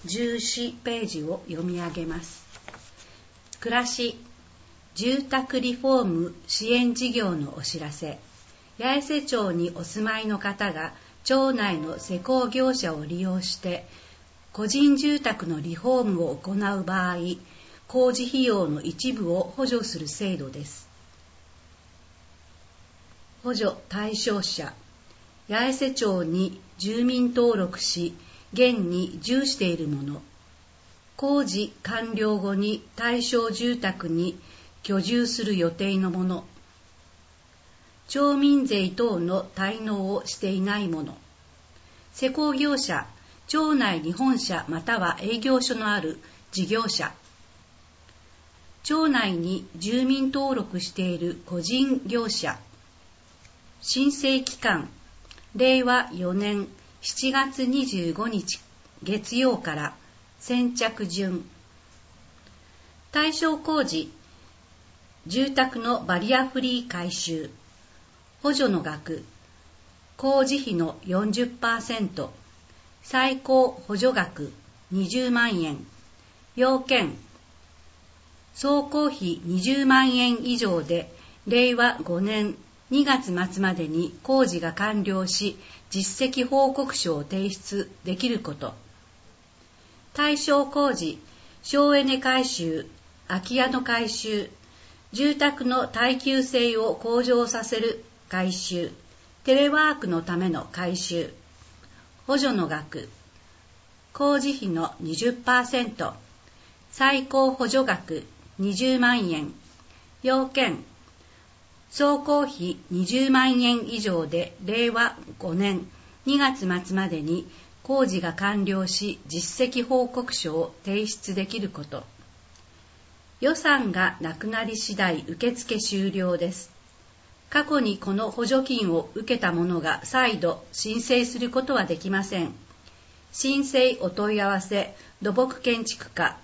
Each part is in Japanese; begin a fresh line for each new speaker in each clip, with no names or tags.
14ページを読み上げます。暮らし、住宅リフォーム支援事業のお知らせ。八重瀬町にお住まいの方が町内の施工業者を利用して個人住宅のリフォームを行う場合、工事費用の一部を補助する制度です。補助対象者、八重瀬町に住民登録し、現に住している者、工事完了後に対象住宅に居住する予定の者、町民税等の滞納をしていない者、施工業者、町内に本社または営業所のある事業者、町内に住民登録している個人業者、申請期間、令和4年7月25日月曜から先着順。対象工事、住宅のバリアフリー改修、補助の額、工事費の 40%、最高補助額20万円、要件、総工費20万円以上で令和5年2月末までに工事が完了し、実績報告書を提出できること。対象工事、省エネ改修、空き家の改修、住宅の耐久性を向上させる改修、テレワークのための改修、補助の額、工事費の 20%、最高補助額20万円、要件、総工費20万円以上で令和5年2月末までに工事が完了し、実績報告書を提出できること。予算がなくなり次第受付終了です。過去にこの補助金を受けた者が再度申請することはできません。申請お問い合わせ、土木建築課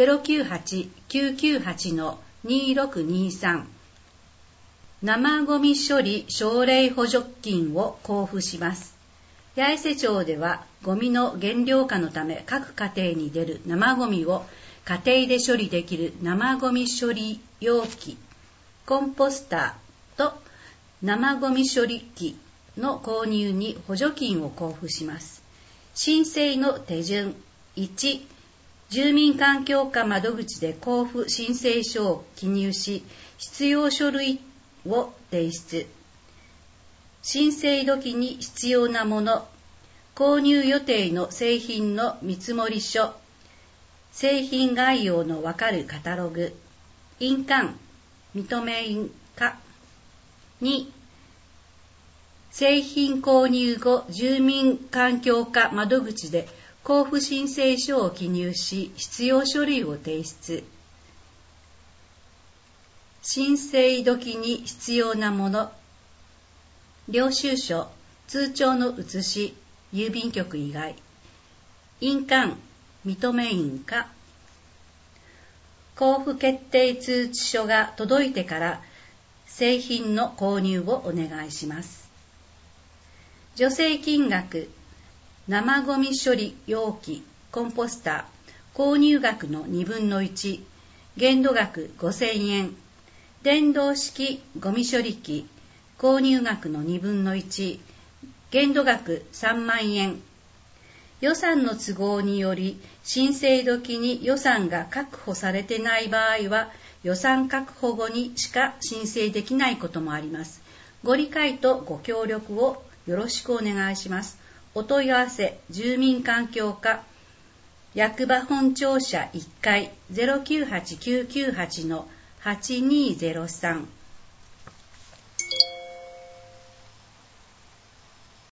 098-998-2623。生ゴミ処理奨励補助金を交付します。八重瀬町ではゴミの減量化のため各家庭に出る生ゴミを家庭で処理できる生ゴミ処理容器、コンポスターと生ゴミ処理機の購入に補助金を交付します。申請の手順。1、住民環境課窓口で交付申請書を記入し、必要書類を提出。申請時に必要なもの、購入予定の製品の見積書、製品概要のわかるカタログ、印鑑、認め印か。2、製品購入後、住民環境課窓口で交付申請書を記入し、必要書類を提出。申請時に必要なもの、領収書、通帳の写し、郵便局以外、印鑑、認め印か。交付決定通知書が届いてから製品の購入をお願いします。助成金額、生ゴミ処理容器、コンポスター、購入額の2分の1、限度額5000円、電動式ゴミ処理機、購入額の2分の1、限度額3万円。予算の都合により、申請時に予算が確保されてない場合は、予算確保後にしか申請できないこともあります。ご理解とご協力をよろしくお願いします。お問い合わせ、住民環境課、役場本庁舎1階 098-998-8203